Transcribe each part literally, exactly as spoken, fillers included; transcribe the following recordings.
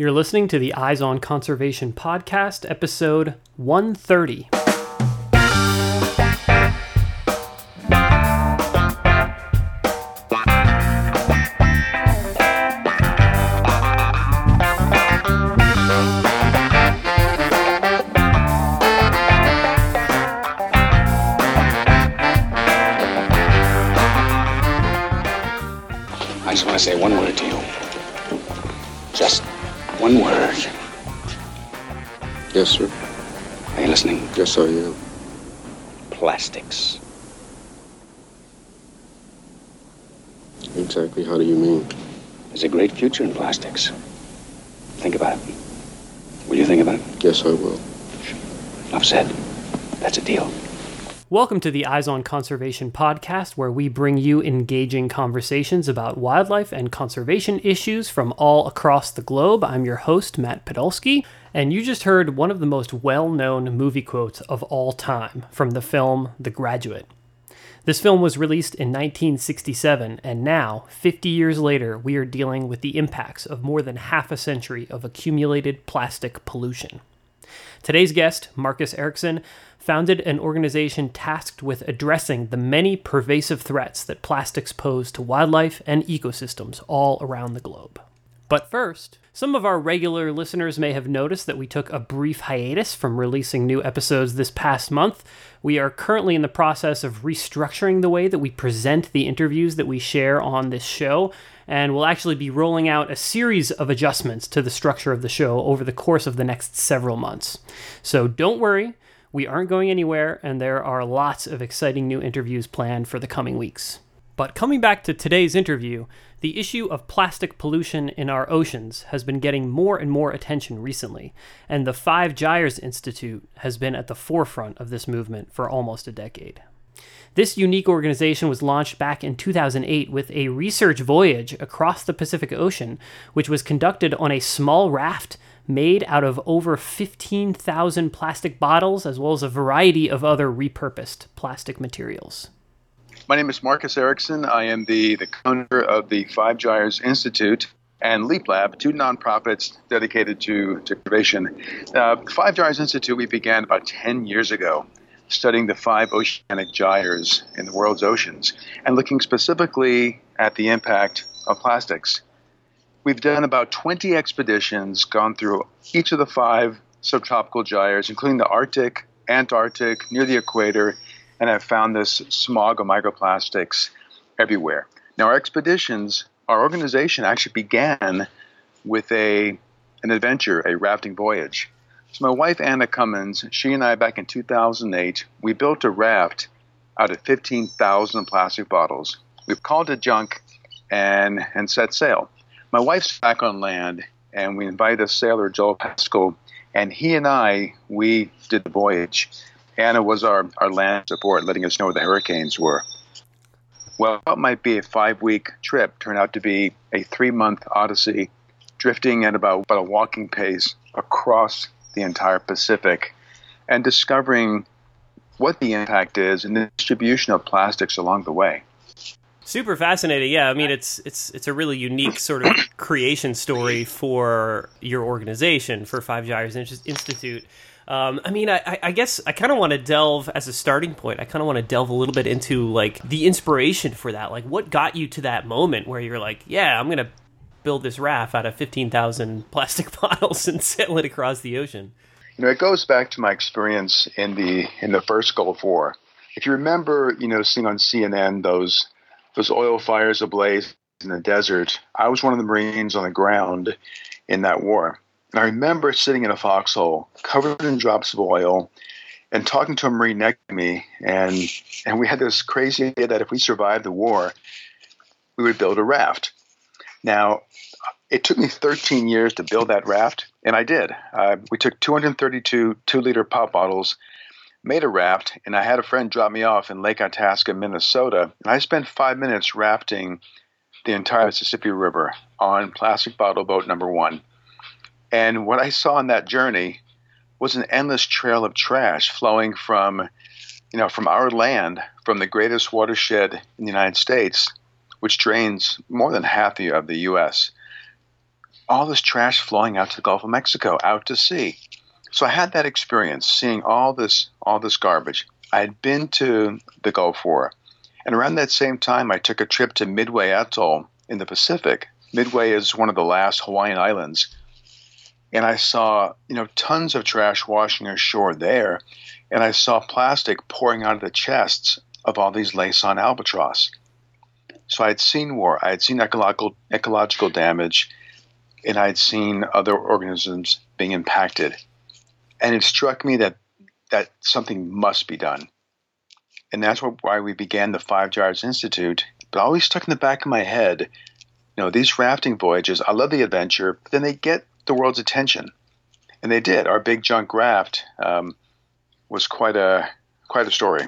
You're listening to the Eyes on Conservation podcast, episode one thirty. I just want to say one word to you. Just one word. Yes, sir. Are you listening? Yes, I am. Plastics. Exactly how do you mean? There's a great future in plastics. Think about it. Will you think about it? Yes, I will. Enough said. That's a deal. Welcome to the Eyes on Conservation podcast, where we bring you engaging conversations about wildlife and conservation issues from all across the globe. I'm your host, Matt Podolsky, and you just heard one of the most well-known movie quotes of all time from the film The Graduate. This film was released in nineteen sixty-seven, and now, fifty years later, we are dealing with the impacts of more than half a century of accumulated plastic pollution. Today's guest, Marcus Ericsson, founded an organization tasked with addressing the many pervasive threats that plastics pose to wildlife and ecosystems all around the globe. But first, some of our regular listeners may have noticed that we took a brief hiatus from releasing new episodes this past month. We are currently in the process of restructuring the way that we present the interviews that we share on this show, and we'll actually be rolling out a series of adjustments to the structure of the show over the course of the next several months. So don't worry, we aren't going anywhere, and there are lots of exciting new interviews planned for the coming weeks. But coming back to today's interview, the issue of plastic pollution in our oceans has been getting more and more attention recently, and the Five Gyres Institute has been at the forefront of this movement for almost a decade. This unique organization was launched back in two thousand eight with a research voyage across the Pacific Ocean, which was conducted on a small raft made out of over fifteen thousand plastic bottles, as well as a variety of other repurposed plastic materials. My name is Marcus Ericsson. I am the, the founder of the Five Gyres Institute and Leap Lab, two nonprofits dedicated to, to conservation. Uh, Five Gyres Institute we began about ten years ago, studying the five oceanic gyres in the world's oceans and looking specifically at the impact of plastics. We've done about twenty expeditions, gone through each of the five subtropical gyres, including the Arctic, Antarctic, near the equator, and have found this smog of microplastics everywhere. Now, our expeditions, our organization actually began with a an adventure, a rafting voyage. So my wife, Anna Cummins, she and I, back in two thousand eight, we built a raft out of fifteen thousand plastic bottles. We've called it junk and, and set sail. My wife's back on land, and we invited a sailor, Joel Pascal, and he and I, we did the voyage. Anna was our, our land support, letting us know where the hurricanes were. Well, what might be a five-week trip turned out to be a three-month odyssey, drifting at about, about a walking pace across the entire Pacific and discovering what the impact is and the distribution of plastics along the way. Super fascinating. Yeah, I mean, it's it's it's a really unique sort of creation story for your organization, for Five Gyres Institute. Um, I mean, I, I guess I kind of want to delve, as a starting point, I kind of want to delve a little bit into, like, the inspiration for that. Like, what got you to that moment where you're like, yeah, I'm going to build this raft out of fifteen thousand plastic bottles and sail it across the ocean? You know, it goes back to my experience in the in the first Gulf War. If you remember, you know, seeing on C N N those those oil fires ablaze in the desert, I was one of the Marines on the ground in that war. And I remember sitting in a foxhole covered in drops of oil and talking to a Marine next to me. And, and we had this crazy idea that if we survived the war, we would build a raft. Now, it took me thirteen years to build that raft, and I did. Uh, we took two hundred thirty-two two-liter pop bottles, made a raft, and I had a friend drop me off in Lake Itasca, Minnesota. And I spent five minutes rafting the entire Mississippi River on plastic bottle boat number one. And what I saw on that journey was an endless trail of trash flowing from, you know, from our land, from the greatest watershed in the United States, which drains more than half the, of the U S, all this trash flowing out to the Gulf of Mexico, out to sea. So I had that experience seeing all this all this garbage. I had been to the Gulf War, and around that same time I took a trip to Midway Atoll in the Pacific. Midway is one of the last Hawaiian islands. And I saw, you know, tons of trash washing ashore there, and I saw plastic pouring out of the chests of all these Laysan albatross. So I had seen war, I had seen ecological ecological damage, and I had seen other organisms being impacted. And it struck me that that something must be done. And that's why we began the Five Gyres Institute. But always stuck in the back of my head, you know, these rafting voyages, I love the adventure, but then they get the world's attention. And they did. Our big junk raft um, was quite a quite a story.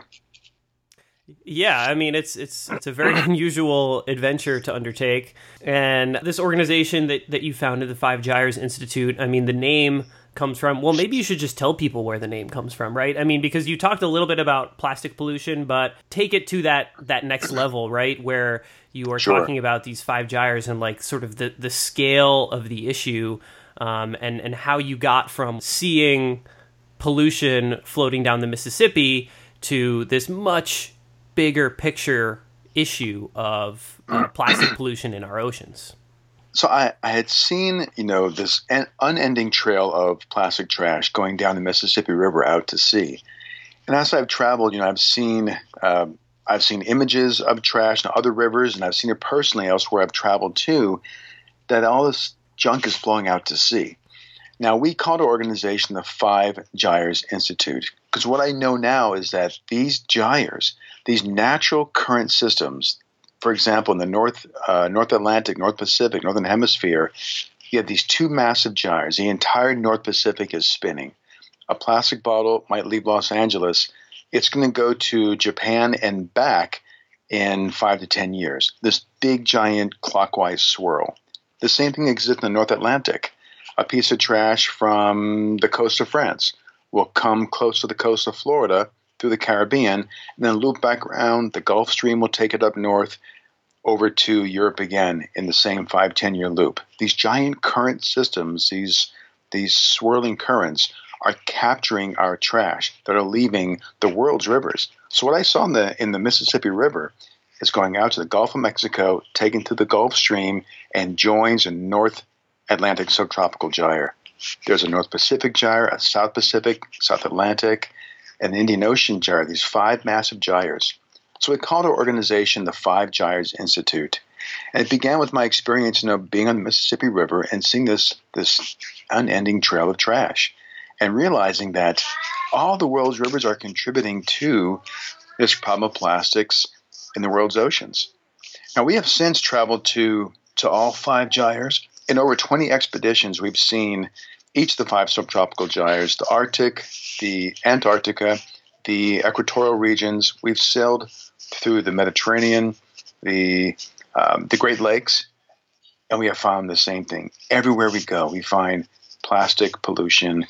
Yeah, I mean, it's it's it's a very unusual adventure to undertake. And this organization that, that you founded, the Five Gyres Institute, I mean, the name comes from, well, maybe you should just tell people where the name comes from, right? I mean, because you talked a little bit about plastic pollution, but take it to that that next level, right? Where you are Sure. talking about these five gyres and like sort of the, the scale of the issue, um, and, and how you got from seeing pollution floating down the Mississippi to this much bigger picture issue of uh, plastic pollution in our oceans. So I, I had seen, you know, this un- unending trail of plastic trash going down the Mississippi River out to sea. And as I've traveled, you know, I've seen um, I've seen images of trash in other rivers, and I've seen it personally elsewhere I've traveled to, that all this junk is flowing out to sea. Now, we called our organization the Five Gyres Institute, because what I know now is that these gyres, these natural current systems, for example, in the North uh, North Atlantic, North Pacific, Northern Hemisphere, you have these two massive gyres. The entire North Pacific is spinning. A plastic bottle might leave Los Angeles. It's going to go to Japan and back in five to ten years. This big, giant clockwise swirl. The same thing exists in the North Atlantic. A piece of trash from the coast of France will come close to the coast of Florida through the Caribbean, and then loop back around. The Gulf Stream will take it up north over to Europe again in the same five, ten-year loop. These giant current systems, these these swirling currents, are capturing our trash that are leaving the world's rivers. So what I saw in the in the Mississippi River is going out to the Gulf of Mexico, taken through the Gulf Stream, and joins a North Atlantic subtropical gyre. There's a North Pacific gyre, a South Pacific, South Atlantic, and the Indian Ocean gyre, these five massive gyres. So we called our organization the Five Gyres Institute. And it began with my experience, you know, being on the Mississippi River and seeing this, this unending trail of trash, and realizing that all the world's rivers are contributing to this problem of plastics in the world's oceans. Now, we have since traveled to, to all five gyres. In over twenty expeditions, we've seen each of the five subtropical gyres, the Arctic, the Antarctica, the equatorial regions. We've sailed through the Mediterranean, the um, the Great Lakes, and we have found the same thing. Everywhere we go, we find plastic pollution,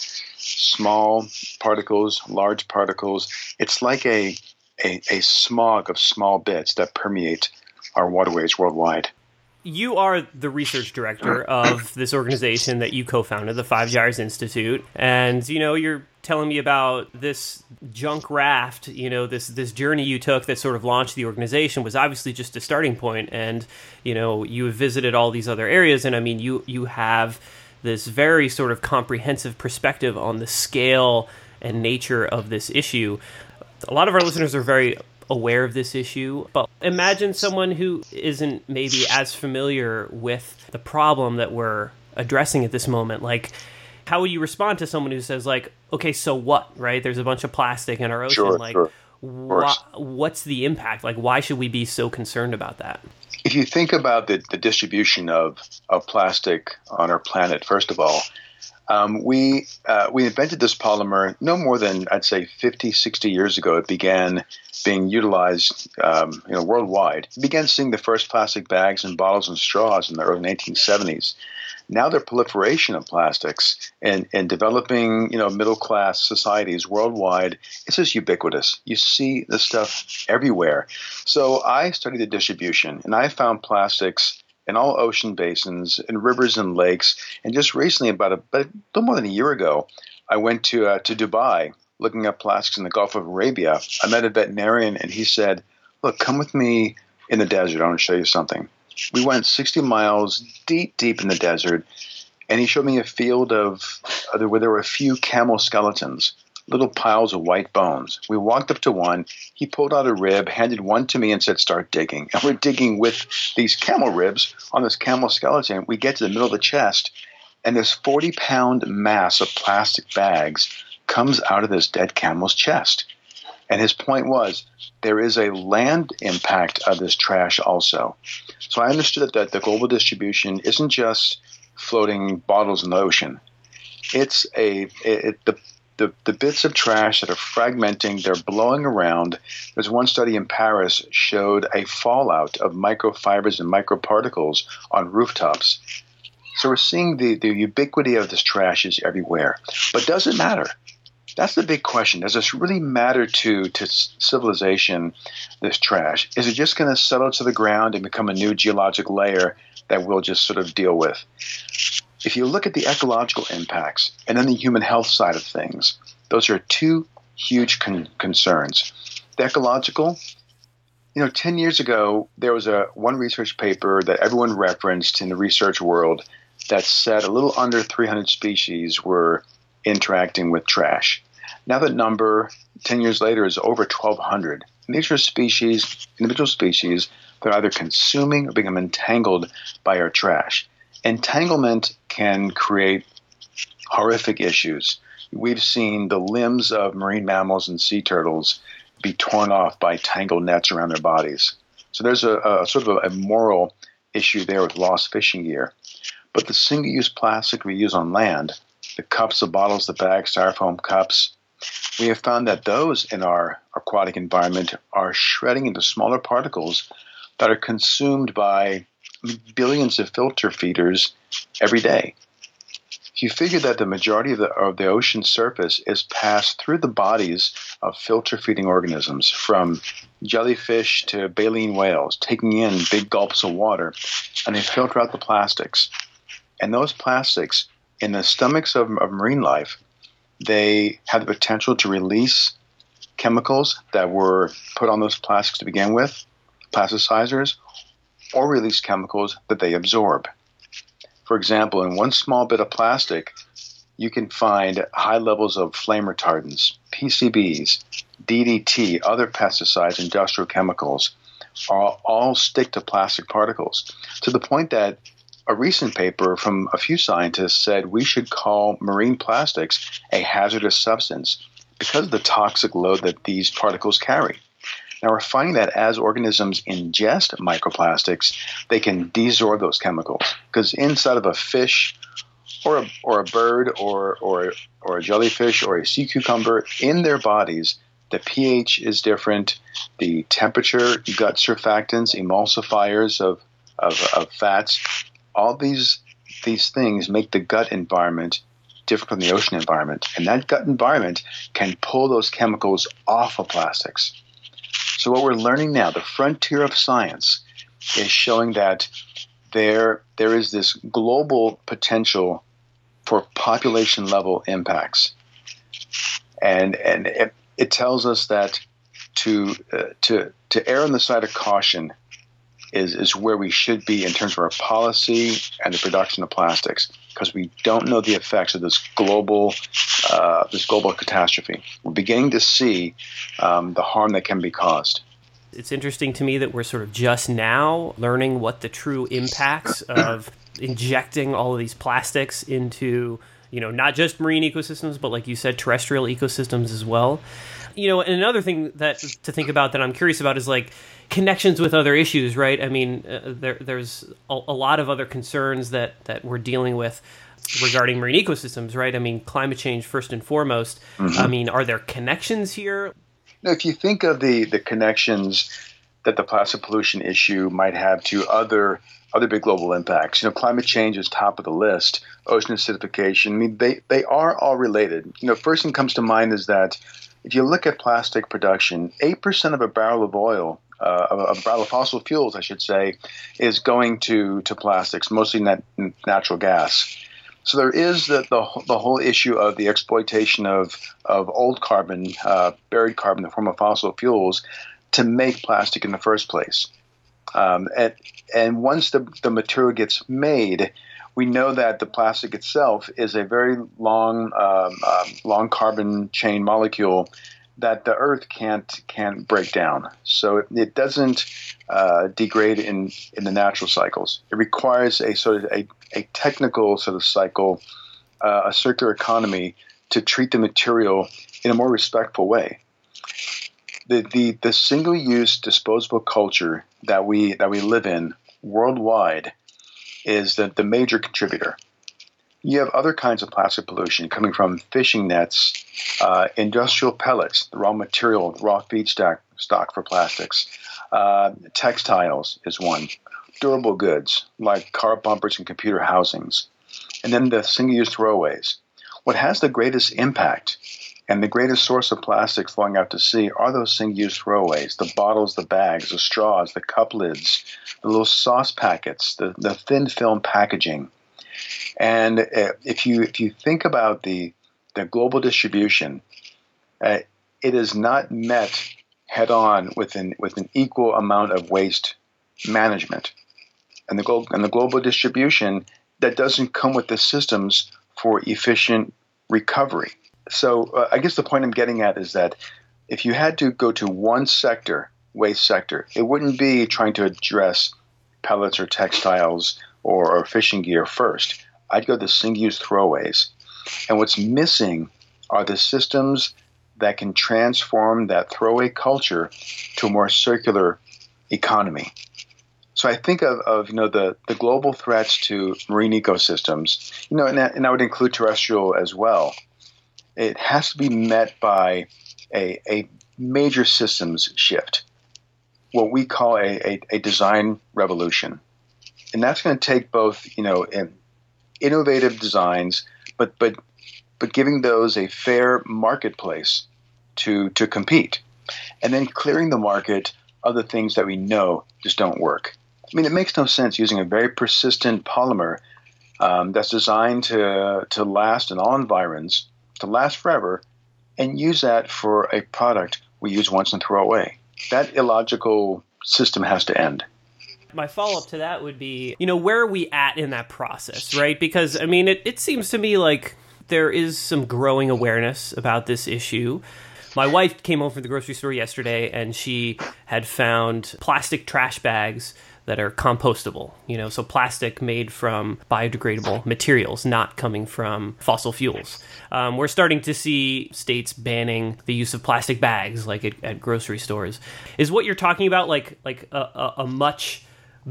small particles, large particles. It's like a, a, a smog of small bits that permeate our waterways worldwide. You are the research director of this organization that you co-founded, the Five Gyres Institute. And, you know, you're telling me about this junk raft, you know, this this journey you took that sort of launched the organization was obviously just a starting point. And, you know, you have visited all these other areas. And, I mean, you, you have this very sort of comprehensive perspective on the scale and nature of this issue. A lot of our listeners are very aware of this issue, but imagine someone who isn't maybe as familiar with the problem that we're addressing at this moment. Like, how would you respond to someone who says, like, okay, so what, right? There's a bunch of plastic in our ocean. Sure, like, sure. wh- what's the impact? Like, why should we be so concerned about that? If you think about the, the distribution of, of plastic on our planet, first of all, Um, we uh, we invented this polymer no more than, I'd say, fifty, sixty years ago. It began being utilized um, you know, worldwide. We began seeing the first plastic bags and bottles and straws in the early nineteen seventies. Now the proliferation of plastics in, in developing, you know, middle-class societies worldwide, it's just ubiquitous. You see this stuff everywhere. So I studied the distribution, and I found plastics in all ocean basins, in rivers and lakes. And just recently, about a, about a little more than a year ago, I went to uh, to Dubai looking at plastics in the Gulf of Arabia. I met a veterinarian, and he said, look, come with me in the desert. I want to show you something. We went sixty miles deep, deep in the desert, and he showed me a field of uh, where there were a few camel skeletons, little piles of white bones. We walked up to one. He pulled out a rib, handed one to me, and said, start digging. And we're digging with these camel ribs on this camel skeleton. We get to the middle of the chest, and this forty-pound mass of plastic bags comes out of this dead camel's chest. And his point was, there is a land impact of this trash also. So I understood that the global distribution isn't just floating bottles in the ocean. It's a it, the, the the bits of trash that are fragmenting, they're blowing around. There's one study in Paris showed a fallout of microfibers and microparticles on rooftops. So we're seeing the, the ubiquity of this trash is everywhere. But does it matter? That's the big question. Does this really matter to, to civilization, this trash? Is it just going to settle to the ground and become a new geologic layer that we'll just sort of deal with? If you look at the ecological impacts and then the human health side of things, those are two huge con- concerns. The ecological, you know, ten years ago, there was a one research paper that everyone referenced in the research world that said a little under three hundred species were interacting with trash. Now that number, ten years later, is over twelve hundred. And these are species, individual species, that are either consuming or become entangled by our trash. Entanglement can create horrific issues. We've seen the limbs of marine mammals and sea turtles be torn off by tangled nets around their bodies. So there's a, a sort of a, a moral issue there with lost fishing gear. But the single-use plastic we use on land, the cups, the bottles, the bags, styrofoam cups, we have found that those in our aquatic environment are shredding into smaller particles that are consumed by billions of filter feeders every day. If you figure that the majority of the, of the ocean surface is passed through the bodies of filter-feeding organisms, from jellyfish to baleen whales, taking in big gulps of water, and they filter out the plastics. And those plastics, in the stomachs of, of marine life, they have the potential to release chemicals that were put on those plastics to begin with, plasticizers, or release chemicals that they absorb. For example, in one small bit of plastic, you can find high levels of flame retardants, P C Bs, D D T, other pesticides, industrial chemicals, all, all stick to plastic particles, to the point that a recent paper from a few scientists said we should call marine plastics a hazardous substance because of the toxic load that these particles carry. Now, we're finding that as organisms ingest microplastics, they can desorb those chemicals, because inside of a fish or a, or a bird or, or, or a jellyfish or a sea cucumber, in their bodies, the pH is different, the temperature, gut surfactants, emulsifiers of, of, of fats, all these these things make the gut environment different from the ocean environment. And that gut environment can pull those chemicals off of plastics. So what we're learning now, the frontier of science, is showing that there there is this global potential for population-level impacts. And and it, it tells us that to uh, to to err on the side of caution is is where we should be in terms of our policy and the production of plastics, because we don't know the effects of this global uh, this global catastrophe. We're beginning to see um, the harm that can be caused. It's interesting to me that we're sort of just now learning what the true impacts of injecting all of these plastics into, you know, not just marine ecosystems, but like you said, terrestrial ecosystems as well. You know, and another thing that to think about that I'm curious about is like connections with other issues, right? I mean, uh, there, there's a, a lot of other concerns that, that we're dealing with regarding marine ecosystems, right? I mean, climate change first and foremost. Mm-hmm. I mean, are there connections here? Now, if you think of the, the connections that the plastic pollution issue might have to other other big global impacts, you know, climate change is top of the list, ocean acidification, I mean, they, they are all related. You know, first thing comes to mind is that if you look at plastic production, eight percent of a barrel of oil uh, of, of rather fossil fuels, I should say, is going to, to plastics, mostly nat- natural gas. So there is the, the the whole issue of the exploitation of of old carbon, uh, buried carbon in the form of fossil fuels, to make plastic in the first place. Um, and and once the the material gets made, we know that the plastic itself is a very long um, um, long carbon chain molecule that the Earth can't can't break down. So it, it doesn't uh, degrade in, in the natural cycles. It requires a sort of a, a technical sort of cycle, uh, a circular economy, to treat the material in a more respectful way. The the, the single-use disposable culture that we that we live in worldwide is the, the major contributor. You have other kinds of plastic pollution coming from fishing nets, uh, industrial pellets, the raw material, raw feedstock stock for plastics. Uh, textiles is one. Durable goods like car bumpers and computer housings. And then the single-use throwaways. What has the greatest impact and the greatest source of plastic flowing out to sea are those single-use throwaways, the bottles, the bags, the straws, the cup lids, the little sauce packets, the, the thin film packaging. And uh, if you if you think about the the global distribution, uh, it is not met head on with an with an equal amount of waste management, and the glo- and the global distribution that doesn't come with the systems for efficient recovery. So uh, I guess the point I'm getting at is that if you had to go to one sector, waste sector, it wouldn't be trying to address pellets or textiles or, or fishing gear first. I'd go to single-use throwaways. And what's missing are the systems that can transform that throwaway culture to a more circular economy. So I think of, of you know the, the global threats to marine ecosystems, you know, and that, and that would include terrestrial as well. It has to be met by a, a major systems shift, what we call a, a, a design revolution. And that's going to take both, you know, in, innovative designs, but but but giving those a fair marketplace to to compete, and then clearing the market of the things that we know just don't work. I mean, it makes no sense using a very persistent polymer um, that's designed to to last in all environs, to last forever, and use that for a product we use once and throw away. That illogical system has to end. My follow-up to that would be, you know, where are we at in that process, right? Because, I mean, it, it seems to me like there is some growing awareness about this issue. My wife came home from the grocery store yesterday, and she had found plastic trash bags that are compostable, you know, so plastic made from biodegradable materials, not coming from fossil fuels. Um, we're starting to see states banning the use of plastic bags, like at, at grocery stores. Is what you're talking about like like a, a, a much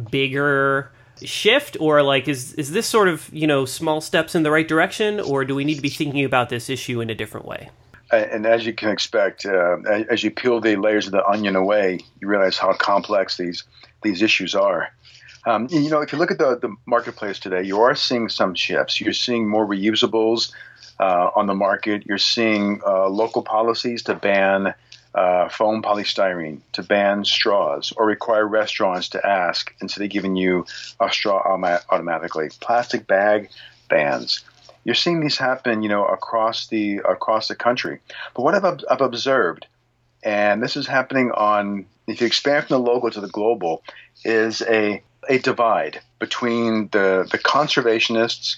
bigger shift, or like is is this sort of, you know, small steps in the right direction, or do we need to be thinking about this issue in a different way? And as you can expect, uh, as you peel the layers of the onion away, you realize how complex these these issues are. Um, you know, if you look at the, the marketplace today, you are seeing some shifts. You're seeing more reusables uh, on the market. You're seeing uh, local policies to ban uh, foam polystyrene, to ban straws, or require restaurants to ask instead of giving you a straw automa- automatically. Plastic bag bans. You're seeing these happen, you know, across the across the country. But what I've, I've observed, and this is happening on, if you expand from the local to the global, is a a divide between the, the conservationists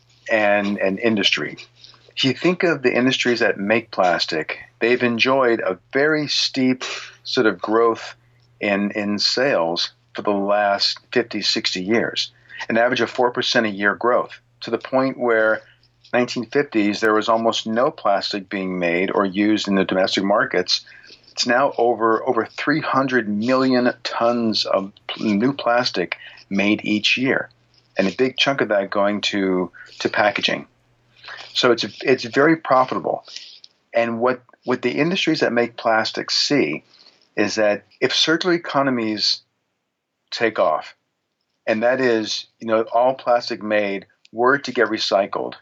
and, and industry. If you think of the industries that make plastic, they've enjoyed a very steep sort of growth in, in sales for the last fifty, sixty years, an average of four percent a year growth, to the point where nineteen fifties there was almost no plastic being made or used in the domestic markets. It's now over over three hundred million tons of new plastic made each year, and a big chunk of that going to to packaging. So it's it's very profitable. And what what the industries that make plastics see is that if circular economies take off, and that is, you know, all plastic made were to get recycled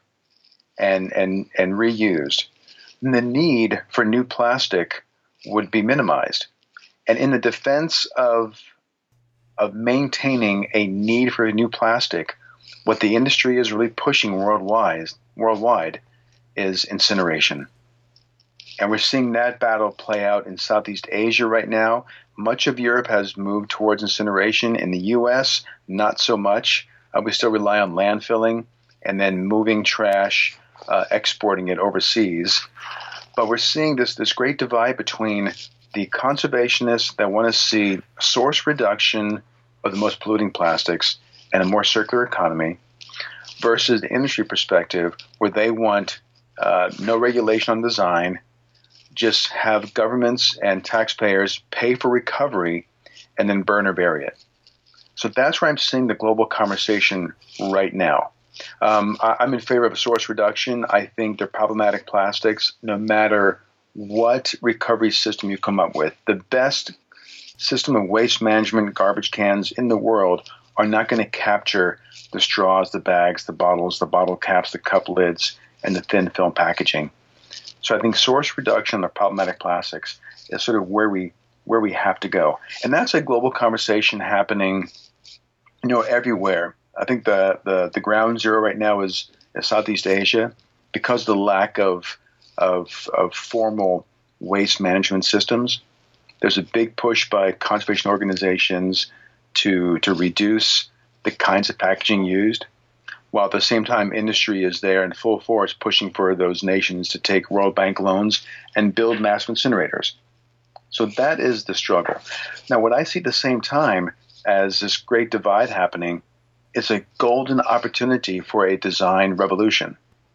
and and and reused, then the need for new plastic would be minimized. And in the defense of of maintaining a need for a new plastic, what the industry is really pushing worldwide, worldwide is incineration. And we're seeing that battle play out in Southeast Asia right now. Much of Europe has moved towards incineration. In the U S, not so much. Uh, we still rely on landfilling and then moving trash, uh, exporting it overseas. But we're seeing this, this great divide between the conservationists that want to see source reduction of the most polluting plastics and a more circular economy versus the industry perspective where they want uh, no regulation on design, just have governments and taxpayers pay for recovery and then burn or bury it. So that's where I'm seeing the global conversation right now. Um, I, I'm in favor of source reduction. I think they're problematic plastics no matter what recovery system you come up with. The best system of waste management garbage cans in the world are not going to capture the straws, the bags, the bottles, the bottle caps, the cup lids, and the thin film packaging. So I think source reduction of problematic plastics is sort of where we where we have to go. And that's a global conversation happening, you know, everywhere. I think the the, the ground zero right now is, is Southeast Asia because of the lack of, of of formal waste management systems. There's a big push by conservation organizations to to reduce the kinds of packaging used, while at the same time industry is there in full force pushing for those nations to take World Bank loans and build massive incinerators. So that is the struggle. Now, what I see at the same time as this great divide happening is a golden opportunity for a design revolution.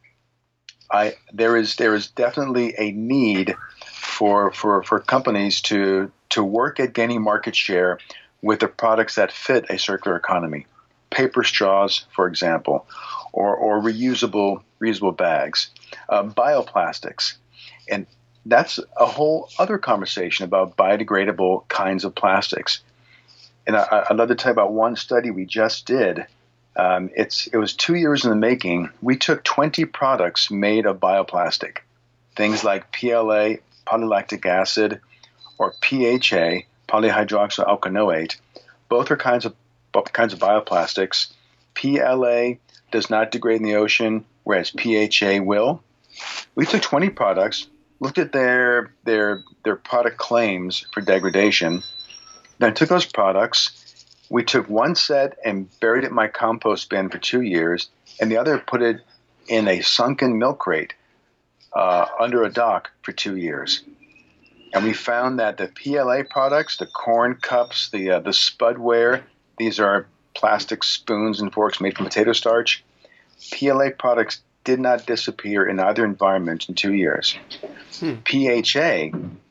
I there is there is definitely a need for for for companies to to work at gaining market share with the products that fit a circular economy. Paper straws, for example, or, or reusable reusable bags, uh, bioplastics. And that's a whole other conversation about biodegradable kinds of plastics. And I, I'd love to tell you about one study we just did. Um, it's it was two years in the making. We took twenty products made of bioplastic, things like P L A, polylactic acid, or P H A, polyhydroxyalkanoate. Both are kinds of kinds of bioplastics. P L A does not degrade in the ocean, whereas P H A will. We took twenty products, looked at their their their product claims for degradation, then took those products. We took one set and buried it in my compost bin for two years, and the other put it in a sunken milk crate uh, under a dock for two years. And we found that the P L A products, the corn cups, the uh, the Spudware, these are plastic spoons and forks made from potato starch. P L A products did not disappear in either environment in two years. Hmm. P H A,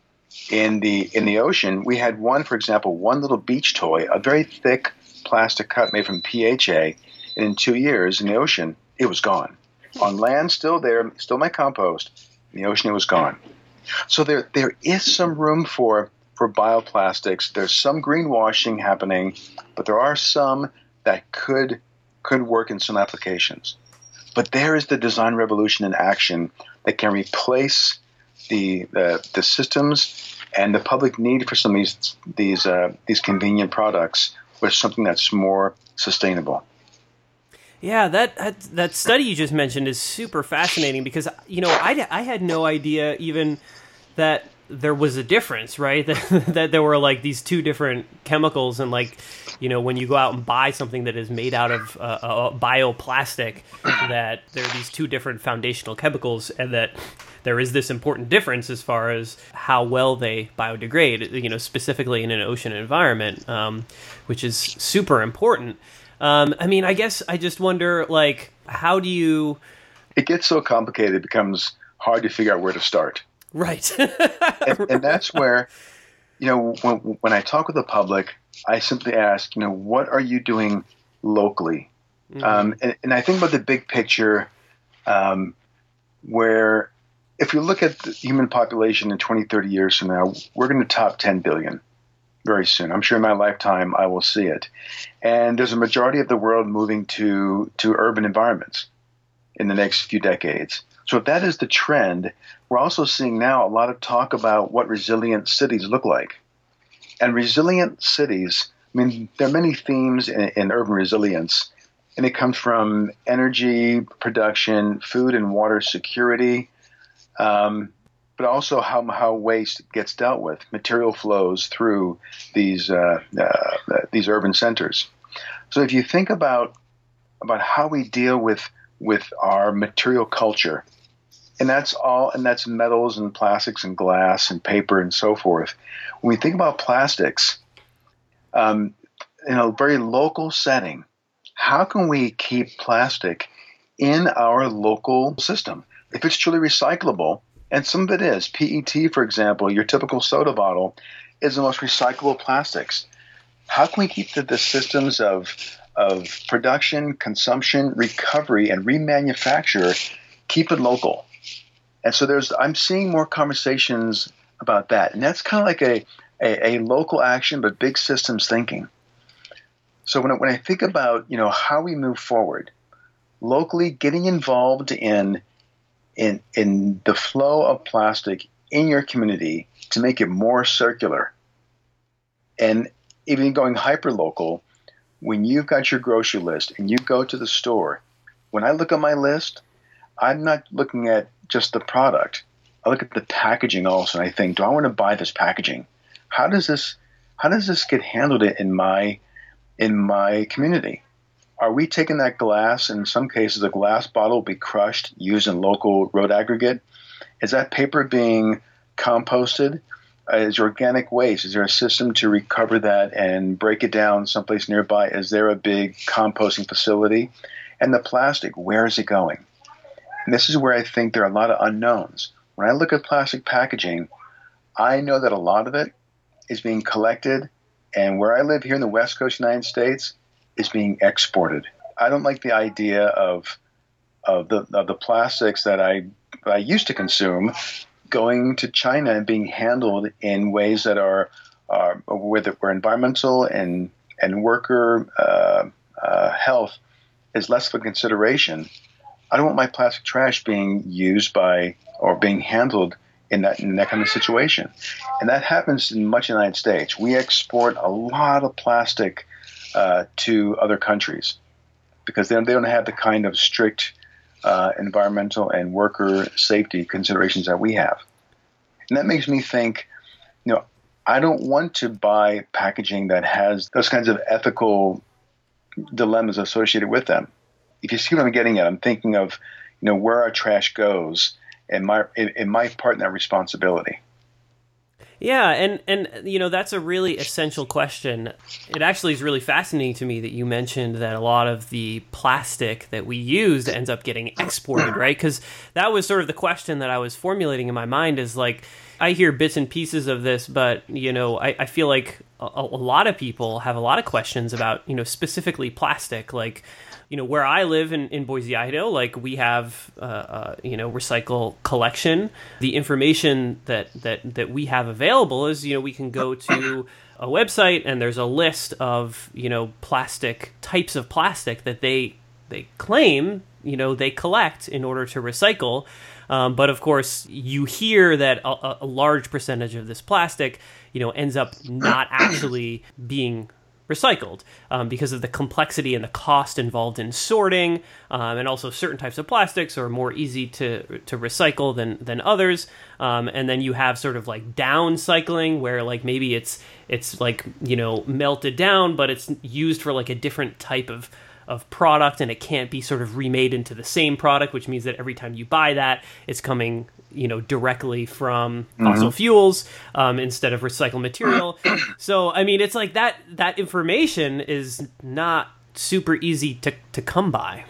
in the in the ocean, we had one, for example, one little beach toy, a very thick plastic cup made from P H A, and in two years in the ocean, it was gone. On land, still there, still my compost. In the ocean, it was gone. So there there is some room for for bioplastics. There's some greenwashing happening, but there are some that could could work in some applications. But there is the design revolution in action that can replace the the, the systems and the public need for some of these these uh, these convenient products with something that's more sustainable. Yeah, that, that that study you just mentioned is super fascinating because, you know, I, I had no idea even that there was a difference, right? That, that there were like these two different chemicals, and like, you know, when you go out and buy something that is made out of uh, a bioplastic, that there are these two different foundational chemicals, and that there is this important difference as far as how well they biodegrade, you know, specifically in an ocean environment, um, which is super important. Um, I mean, I guess I just wonder, like, how do you... It gets so complicated, it becomes hard to figure out where to start. Right. and, and that's where, you know, when, when I talk with the public, I simply ask, you know, what are you doing locally? Mm-hmm. Um, and, and I think about the big picture um, where if you look at the human population in twenty, thirty years from now, we're going to top ten billion. Very soon. I'm sure in my lifetime I will see it. And there's a majority of the world moving to, to urban environments in the next few decades. So if that is the trend, we're also seeing now a lot of talk about what resilient cities look like. And resilient cities, I mean, there are many themes in, in urban resilience, and it comes from energy production, food and water security, um, but also how, how waste gets dealt with, material flows through these uh, uh, these urban centers. So if you think about about how we deal with with our material culture, and that's all, and that's metals and plastics and glass and paper and so forth. When we think about plastics, um, in a very local setting, how can we keep plastic in our local system? If it's truly recyclable, and some of it is, P E T, for example, your typical soda bottle, is the most recyclable plastics. How can we keep the, the systems of, of production, consumption, recovery, and remanufacture, keep it local? And so there's, I'm seeing more conversations about that. And that's kind of like a, a, a local action, but big systems thinking. So when I, when I think about, you know, how we move forward, locally getting involved in, in, in the flow of plastic in your community to make it more circular, and even going hyper local, when you've got your grocery list and you go to the store, when I look at my list, I'm not looking at just the product. I look at the packaging also, and I think, do I want to buy this packaging? How does this how does this get handled in my in my community? Are we taking that glass? In some cases, a glass bottle will be crushed, used in local road aggregate. Is that paper being composted? Uh, is organic waste? Is there a system to recover that and break it down someplace nearby? Is there a big composting facility? And the plastic, where is it going? And this is where I think there are a lot of unknowns. When I look at plastic packaging, I know that a lot of it is being collected, and where I live here in the West Coast United States is being exported. I don't like the idea of of the of the plastics that I I used to consume going to China and being handled in ways that are uh, where, the, where environmental and and worker uh, uh, health is less of a consideration. I don't want my plastic trash being used by or being handled in that in that kind of situation. And that happens in much of the United States. We export a lot of plastic uh, to other countries because they don't, they don't have the kind of strict uh, environmental and worker safety considerations that we have. And that makes me think, you know, I don't want to buy packaging that has those kinds of ethical dilemmas associated with them. If you see what I'm getting at, I'm thinking of, you know, where our trash goes and my and my part in that responsibility. Yeah, and, and you know, that's a really essential question. It actually is really fascinating to me that you mentioned that a lot of the plastic that we use ends up getting exported, right? Because that was sort of the question that I was formulating in my mind is like, I hear bits and pieces of this, but, you know, I, I feel like a, a lot of people have a lot of questions about, you know, specifically plastic, like, you know, where I live in, in Boise, Idaho, like we have, uh, uh, you know, recycle collection. The information that, that, that we have available is, you know, we can go to a website and there's a list of, you know, plastic types of plastic that they they claim, you know, they collect in order to recycle. Um, but of course, you hear that a, a large percentage of this plastic, you know, ends up not actually being recycled um, because of the complexity and the cost involved in sorting, um, and also certain types of plastics are more easy to to recycle than than others. Um, and then you have sort of like downcycling, where like maybe it's it's like, you know, melted down, but it's used for like a different type of of product, and it can't be sort of remade into the same product, which means that every time you buy that, it's coming, you know, directly from mm-hmm. fossil fuels um, instead of recycled material. So, I mean, it's like that that information is not super easy to, to come by.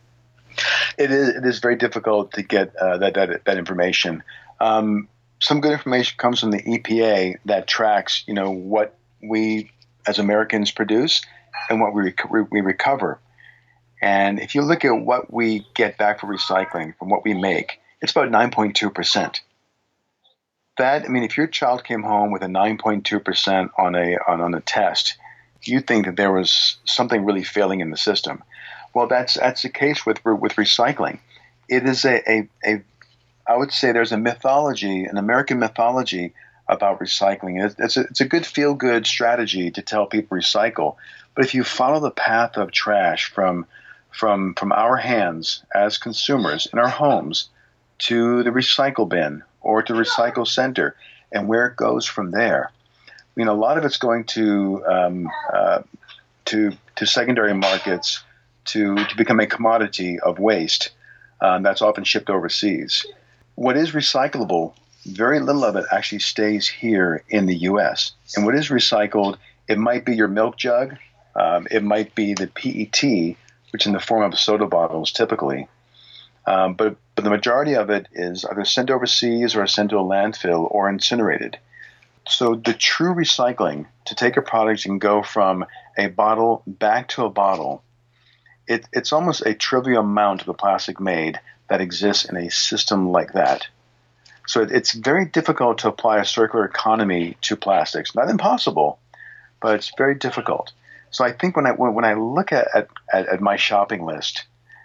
It is it is very difficult to get uh, that, that that information. Um, some good information comes from the E P A that tracks, you know, what we as Americans produce and what we rec- we recover. And if you look at what we get back for recycling from what we make, it's about nine point two percent. That, I mean, if your child came home with a nine point two percent on a on, on a test, you'd think that there was something really failing in the system. Well, that's that's the case with with recycling. It is a, a, a I would say there's a mythology, an American mythology about recycling. It's, it's, a, it's a good feel-good strategy to tell people recycle. But if you follow the path of trash from from from our hands as consumers in our homes to the recycle bin or to the recycle center, and where it goes from there, you know, a lot of it's going to um, uh, to to secondary markets to to become a commodity of waste um, that's often shipped overseas. What is recyclable, very little of it actually stays here in the U S. And what is recycled, it might be your milk jug, um, it might be the P E T, which in the form of soda bottles typically. Um, but, but the majority of it is either sent overseas or sent to a landfill or incinerated. So the true recycling, to take a product and go from a bottle back to a bottle, it, it's almost a trivial amount of the plastic made that exists in a system like that. So it, it's very difficult to apply a circular economy to plastics. Not impossible, but it's very difficult. So I think when I when I look at, at, at my shopping list,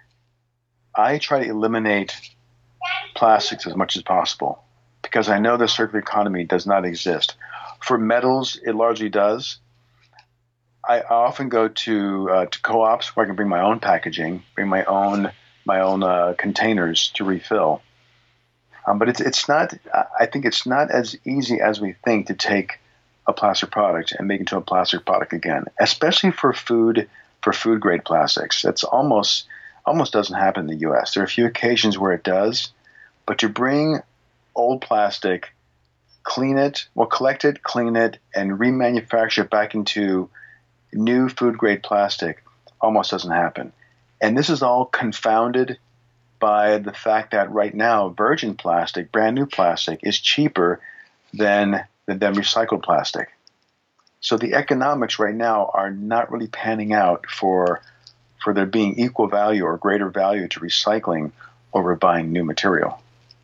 I try to eliminate plastics as much as possible because I know the circular economy does not exist. For metals, it largely does. I often go to uh, to co-ops where I can bring my own packaging, bring my own my own uh, containers to refill. Um, but it's it's not. I think it's not as easy as we think to take a plastic product and make it into a plastic product again, especially for food for food grade plastics. That's almost almost doesn't happen in the U S. There are a few occasions where it does, but to bring old plastic, clean it, well, collect it, clean it, and remanufacture it back into new food grade plastic almost doesn't happen. And this is all confounded by the fact that right now virgin plastic, brand new plastic, is cheaper than than recycled plastic. So the economics right now are not really panning out for for there being equal value or greater value to recycling over buying new material.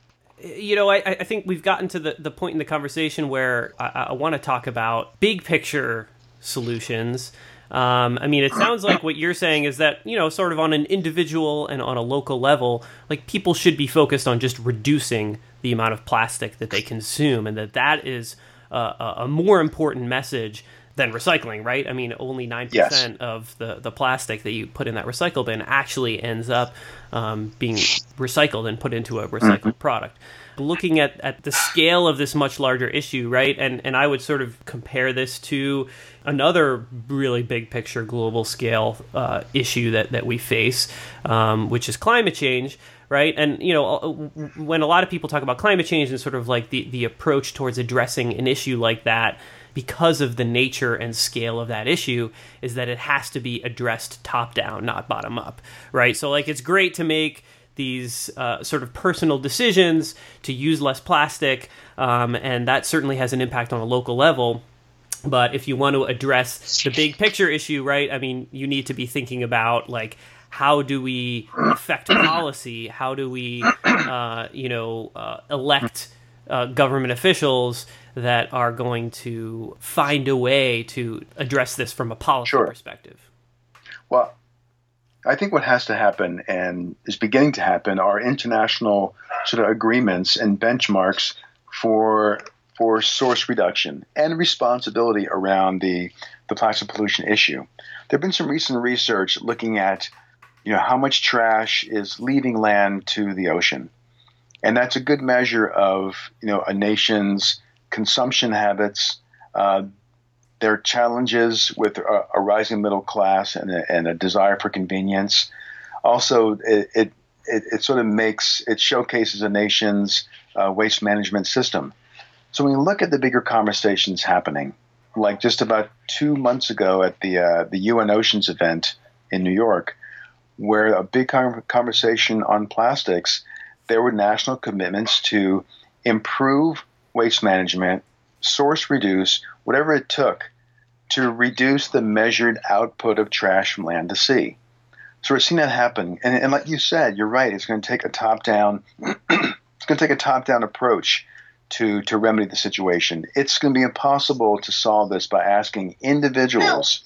You know, I, I think we've gotten to the, the point in the conversation where I, I want to talk about big picture solutions. Um, I mean, it sounds like what you're saying is that, you know, sort of on an individual and on a local level, like people should be focused on just reducing the amount of plastic that they consume, and that that is uh, a more important message than recycling, right? I mean, only nine percent yes. of the, the plastic that you put in that recycle bin actually ends up um, being recycled and put into a recycled mm-hmm. product. Looking at, at the scale of this much larger issue, right? And and I would sort of compare this to another really big picture global scale uh, issue that, that we face, um, which is climate change, right? And, you know, when a lot of people talk about climate change and sort of like the, the approach towards addressing an issue like that, because of the nature and scale of that issue, is that it has to be addressed top down, not bottom up, right? So like it's great to make these uh, sort of personal decisions to use less plastic, um, and that certainly has an impact on a local level. But if you want to address the big picture issue, right, I mean, you need to be thinking about, like, how do we affect policy? How do we, uh, you know, uh, elect uh, government officials that are going to find a way to address this from a policy sure. perspective? Well, I think what has to happen and is beginning to happen are international sort of agreements and benchmarks for for source reduction and responsibility around the, the plastic pollution issue. There have been some recent research looking at, you know, how much trash is leaving land to the ocean. And that's a good measure of, you know, a nation's consumption habits, uh, their challenges with a, a rising middle class and a, and a desire for convenience. Also, it, it, it, it sort of makes, it showcases a nation's uh, waste management system. So when you look at the bigger conversations happening, like just about two months ago at the uh, the U N Oceans event in New York, where a big conversation on plastics, there were national commitments to improve waste management, source reduce, whatever it took to reduce the measured output of trash from land to sea. So we're seeing that happen. And, and like you said, you're right, it's going to take a top-down it's going to take a top-down approach to, to remedy the situation. It's going to be impossible to solve this by asking individuals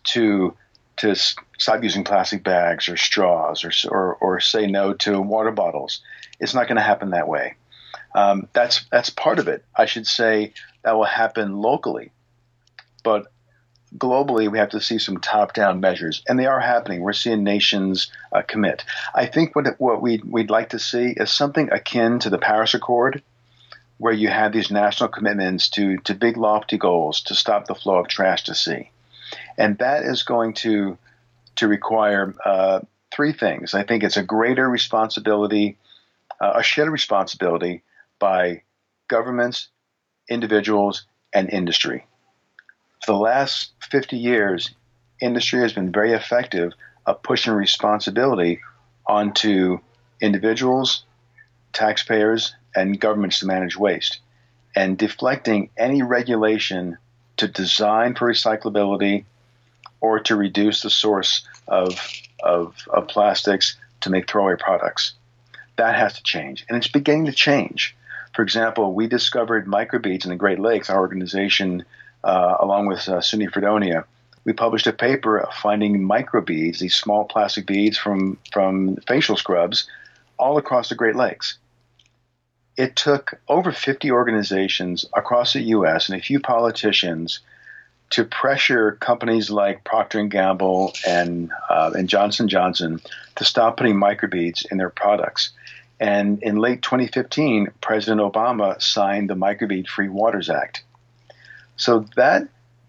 to to stop using plastic bags or straws or or, or say no to water bottles. It's not going to happen that way. Um, that's that's part of it. I should say that will happen locally, but globally we have to see some top-down measures, and they are happening. We're seeing nations uh, commit. I think what what we we'd, we'd like to see is something akin to the Paris Accord, where you have these national commitments to to big lofty goals to stop the flow of trash to sea, and that is going to to require uh, three things. I think it's a greater responsibility, uh, a shared responsibility by governments, individuals, and industry. For the last fifty years, industry has been very effective at pushing responsibility onto individuals, taxpayers, and governments to manage waste, and deflecting any regulation to design for recyclability or to reduce the source of, of, of plastics to make throwaway products. That has to change, and it's beginning to change. For example, we discovered microbeads in the Great Lakes, our organization, uh, along with uh, SUNY Fredonia. We published a paper finding microbeads, these small plastic beads from, from facial scrubs, all across the Great Lakes. It took over fifty organizations across the U S and a few politicians to pressure companies like Procter and Gamble and, uh, and Johnson and Johnson to stop putting microbeads in their products. And in late twenty fifteen, President Obama signed the Microbead-Free Waters Act. So that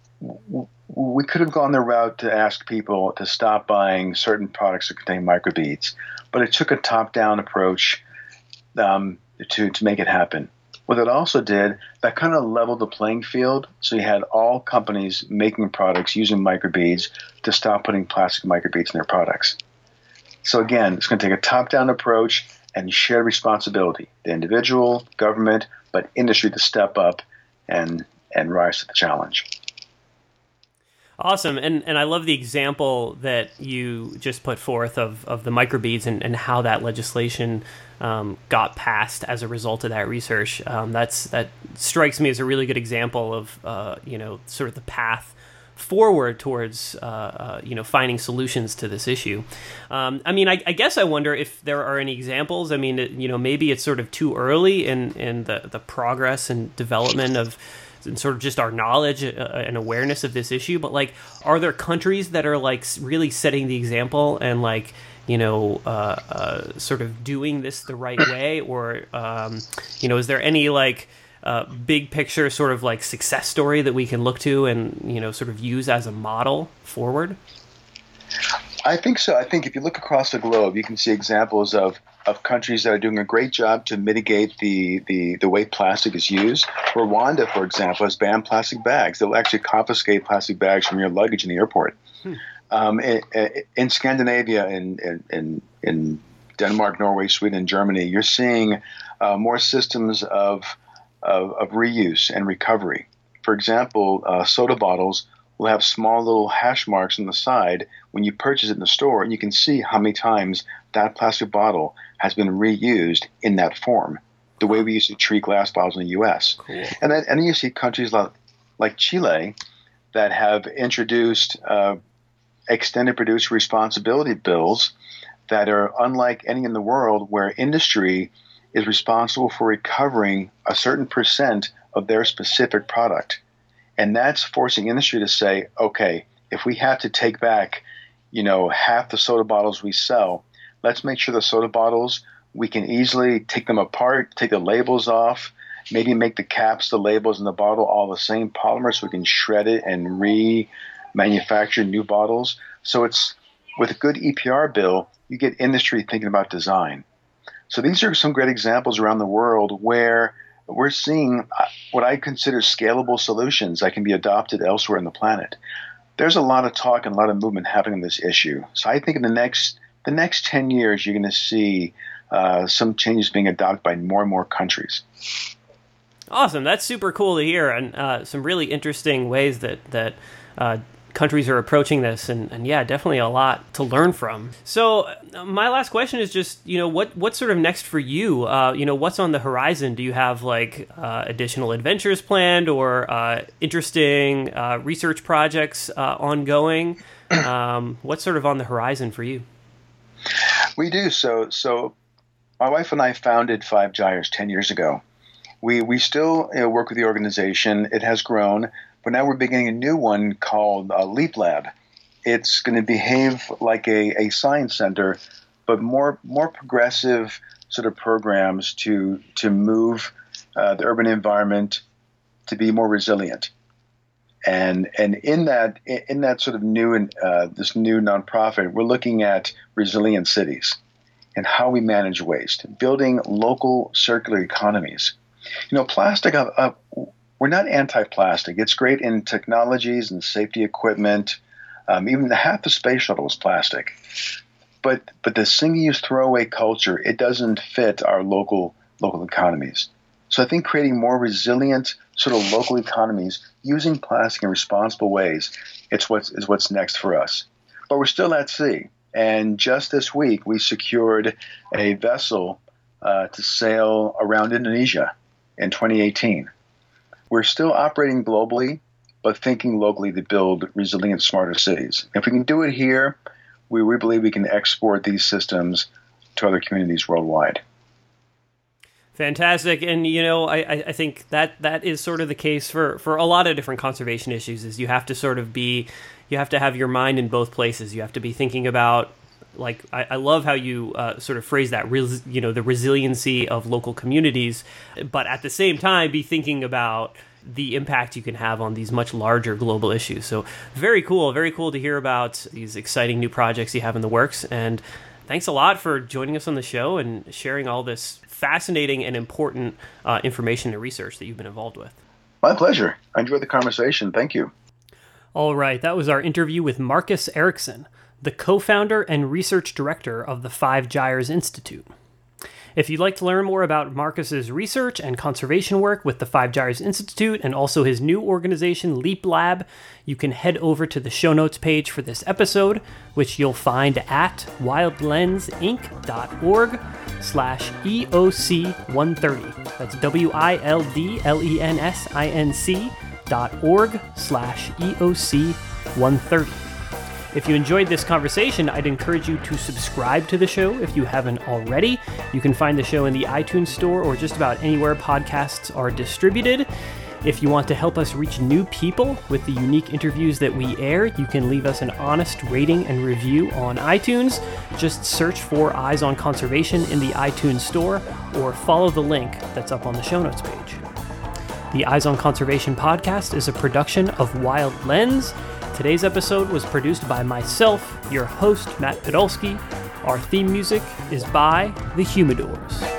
we could have gone the route to ask people to stop buying certain products that contain microbeads, but it took a top-down approach um, to, to make it happen. What it also did, that kind of leveled the playing field. So you had all companies making products using microbeads to stop putting plastic microbeads in their products. So again, it's going to take a top-down approach and shared responsibility, the individual, government, but industry to step up and, and rise to the challenge. Awesome. And and I love the example that you just put forth of, of the microbeads and, and how that legislation um, got passed as a result of that research. Um, that's that strikes me as a really good example of, uh, you know, sort of the path forward towards, uh, uh, you know, finding solutions to this issue. Um, I mean, I, I guess I wonder if there are any examples. I mean, it, you know, maybe it's sort of too early in, in the, the progress and development of and sort of just our knowledge uh, and awareness of this issue, but like, are there countries that are like really setting the example and like, you know, uh, uh, sort of doing this the right way? Or, um, you know, is there any like uh, big picture sort of like success story that we can look to and, you know, sort of use as a model forward? I think so. I think if you look across the globe, you can see examples of, of countries that are doing a great job to mitigate the, the, the way plastic is used. Rwanda, for example, has banned plastic bags. They'll actually confiscate plastic bags from your luggage in the airport. Hmm. Um, in, in Scandinavia, in, in, in Denmark, Norway, Sweden, and Germany, you're seeing uh, more systems of, of, of reuse and recovery. For example, uh, soda bottles will have small little hash marks on the side when you purchase it in the store, and you can see how many times that plastic bottle has been reused in that form, the way we used to treat glass bottles in the U S. Cool. And then, and then you see countries like, like Chile that have introduced uh, extended producer responsibility bills that are unlike any in the world, where industry is responsible for recovering a certain percent of their specific product. And that's forcing industry to say, okay, if we have to take back, you know, half the soda bottles we sell, let's make sure the soda bottles, we can easily take them apart, take the labels off, maybe make the caps, the labels, and the bottle all the same polymer so we can shred it and remanufacture new bottles. So it's, with a good E P R bill, you get industry thinking about design. So these are some great examples around the world where we're seeing what I consider scalable solutions that can be adopted elsewhere on the planet. There's a lot of talk and a lot of movement happening on this issue. So I think in the next the next ten years, you're going to see uh, some changes being adopted by more and more countries. Awesome. That's super cool to hear, and uh, some really interesting ways that that uh, countries are approaching this, and, and yeah, definitely a lot to learn from. So uh, my last question is just, you know, what what's sort of next for you? Uh, you know, what's on the horizon? Do you have like uh, additional adventures planned, or uh, interesting uh, research projects uh, ongoing? Um, what's sort of on the horizon for you? We do. So, so my wife and I founded Five Gyres ten years ago. We we still you know, work with the organization. It has grown, but now we're beginning a new one called uh, Leap Lab. It's going to behave like a, a science center, but more more progressive sort of programs to to move uh, the urban environment to be more resilient. And and in that in that sort of new uh, this new nonprofit, we're looking at resilient cities and how we manage waste, building local circular economies. You know, plastic. Uh, uh, we're not anti-plastic. It's great in technologies and safety equipment. Um, even the half the space shuttle was plastic. But but the single-use throwaway culture, it doesn't fit our local local economies. So I think creating more resilient sort of local economies using plastic in responsible ways, it's what's is what's next for us. But we're still at sea, and just this week we secured a vessel uh, to sail around Indonesia in twenty eighteen. We're still operating globally, but thinking locally to build resilient, smarter cities. If we can do it here, we, we believe we can export these systems to other communities worldwide. Fantastic. And, you know, I, I think that that is sort of the case for, for a lot of different conservation issues, is you have to sort of be, you have to have your mind in both places. You have to be thinking about, like, I, I love how you uh, sort of phrase that, res, you know, the resiliency of local communities, but at the same time be thinking about the impact you can have on these much larger global issues. So very cool, very cool to hear about these exciting new projects you have in the works. And thanks a lot for joining us on the show and sharing all this fascinating and important uh, information and research that you've been involved with. My pleasure. I enjoyed the conversation. Thank you. All right, that was our interview with Marcus Ericsson, the co-founder and research director of the Five Gyres Institute. If you'd like to learn more about Marcus's research and conservation work with the Five Gyres Institute and also his new organization, Leap Lab, you can head over to the show notes page for this episode, which you'll find at wildlensinc.org slash EOC 130. That's W-I-L-D-L-E-N-S-I-N-C dot org slash EOC 130. If you enjoyed this conversation, I'd encourage you to subscribe to the show if you haven't already. You can find the show in the iTunes Store or just about anywhere podcasts are distributed. If you want to help us reach new people with the unique interviews that we air, you can leave us an honest rating and review on iTunes. Just search for Eyes on Conservation in the iTunes Store or follow the link that's up on the show notes page. The Eyes on Conservation podcast is a production of Wild Lens. Today's episode was produced by myself, your host, Matt Podolsky. Our theme music is by The Humidors.